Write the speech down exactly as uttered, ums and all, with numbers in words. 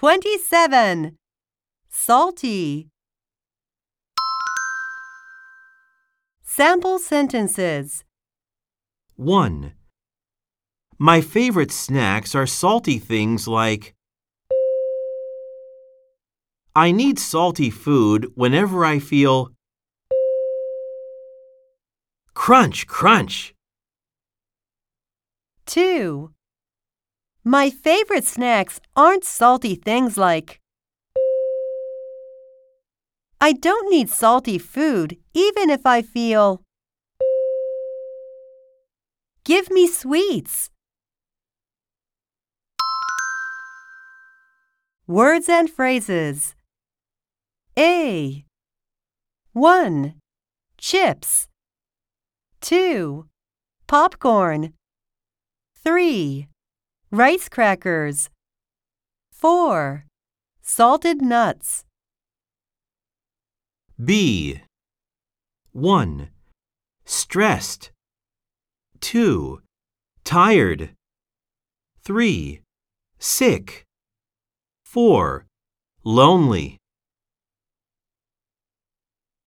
twenty-seven. Salty. Sample sentences. one. My favorite snacks are salty things like I need salty food whenever I feel crunch, crunch. two. My favorite snacks aren't salty things like I don't need salty food even if I feel Give me sweets. Words and phrases. A. one. Chips. two. Popcorn. three. Rice crackers. four. Salted nuts. B. one. Stressed. two. Tired. three. Sick. four. Lonely.